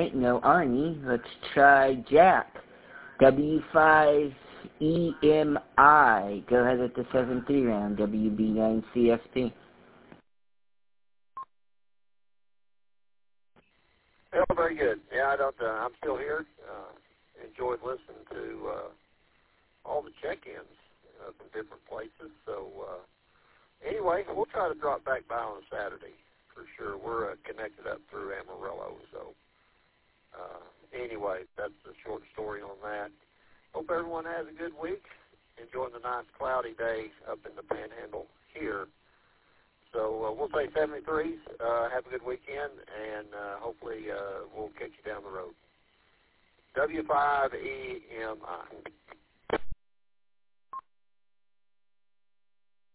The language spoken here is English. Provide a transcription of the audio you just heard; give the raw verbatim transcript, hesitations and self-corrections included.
right, no Arnie. Let's try Jack. W five E M I. Go ahead at the seven three round. W B nine C S P. Yeah, very good. Yeah, I don't. Uh, I'm still here. Uh, enjoyed listening to uh, all the check-ins uh, from different places. So uh, anyway, we'll try to drop back by on a Saturday for sure. We're uh, connected up through Amarillo. So uh, anyway, that's the short story on that. Hope everyone has a good week. Enjoying the nice cloudy day up in the Panhandle here. So uh, we'll say seventy-threes. Uh, have a good weekend, and uh, hopefully uh, we'll catch you down the road. W five E M I.